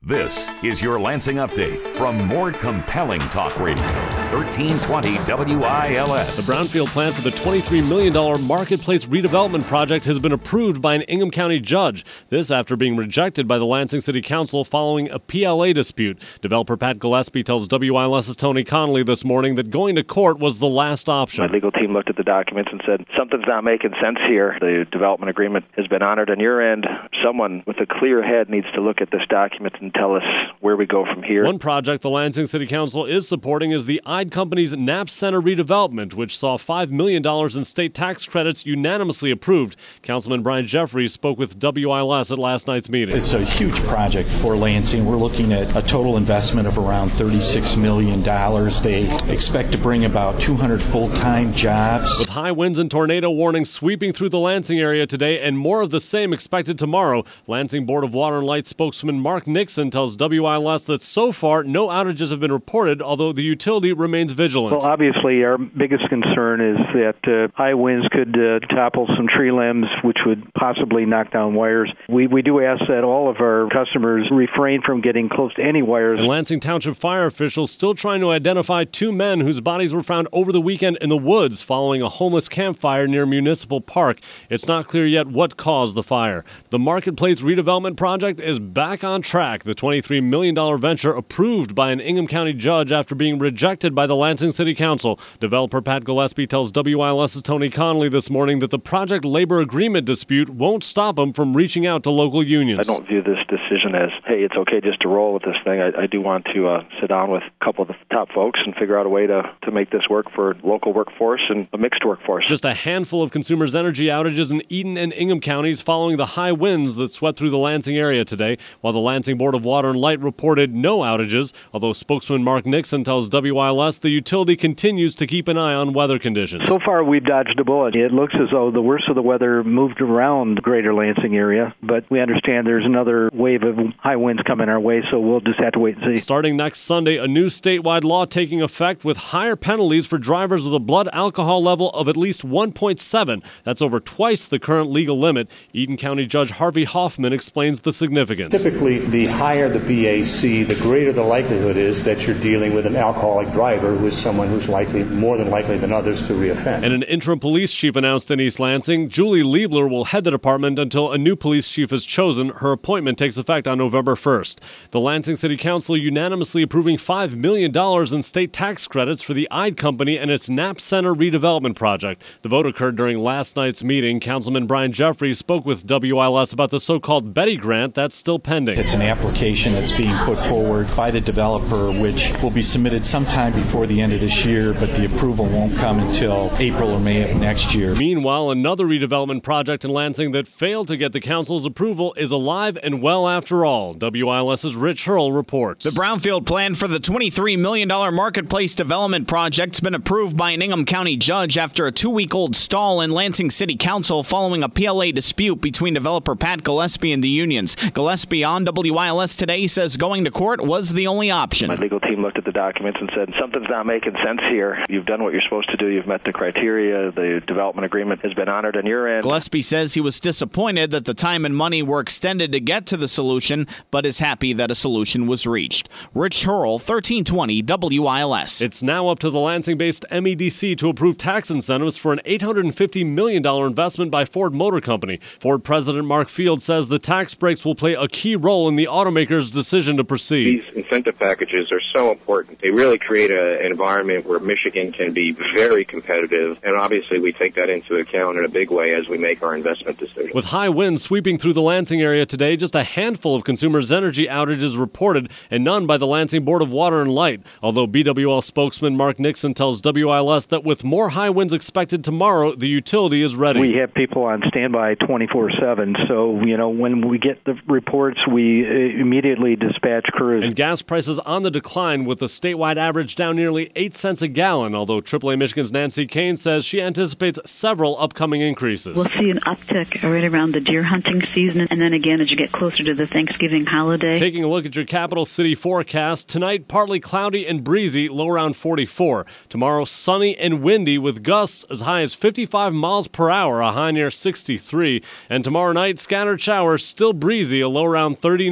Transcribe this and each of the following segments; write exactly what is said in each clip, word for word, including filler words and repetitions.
This is your Lansing Update from more compelling talk radio. thirteen twenty W I L S. The brownfield plan for the twenty-three million dollars Marketplace redevelopment project has been approved by an Ingham County judge. This after being rejected by the Lansing City Council following a P L A dispute. Developer Pat Gillespie tells WILS's Tony Connolly this morning that going to court was the last option. My legal team looked at the documents and said, something's not making sense here. The development agreement has been honored on your end. Someone with a clear head needs to look at this document and tell us where we go from here. One project the Lansing City Council is supporting is the Ide Company's Knapp Center redevelopment, which saw five million dollars in state tax credits unanimously approved. Councilman Brian Jeffries spoke with W I L S at last night's meeting. It's a huge project for Lansing. We're looking at a total investment of around thirty-six million dollars. They expect to bring about two hundred full-time jobs. With high winds and tornado warnings sweeping through the Lansing area today and more of the same expected tomorrow, Lansing Board of Water and Light spokesman Mark Nixon tells W I L S that so far no outages have been reported, although the utility remains vigilant. Well, obviously our biggest concern is that uh, high winds could uh, topple some tree limbs, which would possibly knock down wires. We we do ask that all of our customers refrain from getting close to any wires. And Lansing Township fire officials still trying to identify two men whose bodies were found over the weekend in the woods following a homeless campfire near Municipal Park. It's not clear yet what caused the fire. The Marketplace redevelopment project is back on track. The twenty-three million dollars venture approved by an Ingham County judge after being rejected by the Lansing City Council. Developer Pat Gillespie tells WILS's Tony Connolly this morning that the project labor agreement dispute won't stop him from reaching out to local unions. I don't view this decision as, hey, it's okay just to roll with this thing. I, I do want to uh, sit down with a couple of the top folks and figure out a way to, to make this work for local workforce and a mixed workforce. Just a handful of Consumers Energy outages in Eden and Ingham counties following the high winds that swept through the Lansing area today, while the Lansing Board of Water and Light reported no outages, although spokesman Mark Nixon tells W I L S the utility continues to keep an eye on weather conditions. So far, we've dodged a bullet. It looks as though the worst of the weather moved around the greater Lansing area, but we understand there's another wave of high winds coming our way, so we'll just have to wait and see. Starting next Sunday, a new statewide law taking effect with higher penalties for drivers with a blood alcohol level of at least one point seven. That's over twice the current legal limit. Eden County Judge Harvey Hoffman explains the significance. Typically, the higher the B A C, the greater the likelihood is that you're dealing with an alcoholic driver who is someone who's likely, more than likely than others, to reoffend. And an interim police chief announced in East Lansing. Julie Liebler will head the department until a new police chief is chosen. Her appointment takes effect on November first. The Lansing City Council unanimously approving five million dollars in state tax credits for the Ide Company and its Knapp Center redevelopment project. The vote occurred during last night's meeting. Councilman Brian Jeffries spoke with W I L S about the so-called Betty grant that's still pending. It's an application that's being put forward by the developer, which will be submitted sometime before the end of this year, but the approval won't come until April or May of next year. Meanwhile, another redevelopment project in Lansing that failed to get the council's approval is alive and well after all. WILS's Rich Hurl reports. The brownfield plan for the twenty-three million dollars Marketplace development project's been approved by an Ingham County judge after a two-week-old stall in Lansing City Council following a P L A dispute between developer Pat Gillespie and the unions. Gillespie on W I L S today says going to court was the only option. My legal team looked at the documents and said, something's not making sense here. You've done what you're supposed to do. You've met the criteria. The development agreement has been honored on your end. Gillespie says he was disappointed that the time and money were extended to get to the solution, but is happy that a solution was reached. Rich Hurl, thirteen twenty W I L S. It's now up to the Lansing-based M E D C to approve tax incentives for an eight hundred fifty million dollars investment by Ford Motor Company. Ford President Mark Field says the tax breaks will play a key role in the automaker's decision to proceed. These incentive packages are so important. They really create a, an environment where Michigan can be very competitive, and obviously we take that into account in a big way as we make our investment decisions. With high winds sweeping through the Lansing area today, just a handful of Consumers Energy outages reported, and none by the Lansing Board of Water and Light. Although B W L spokesman Mark Nixon tells W I L S that with more high winds expected tomorrow, the utility is ready. We have people on standby twenty-four seven, so, you know, when we get the reports, we uh, immediately dispatch crews. And gas prices on the decline, with the statewide average down nearly eight cents a gallon, although triple A Michigan's Nancy Kane says she anticipates several upcoming increases. We'll see an uptick right around the deer hunting season, and then again as you get closer to the Thanksgiving holiday. Taking a look at your capital city forecast, tonight partly cloudy and breezy, low around forty-four. Tomorrow sunny and windy with gusts as high as fifty-five miles per hour, a high near sixty-three. And tomorrow night scattered showers, still breezy, a low around thirty-nine.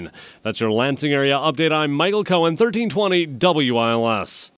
That's your Lansing area update. I'm Michael Cohen, thirteen twenty W I L S.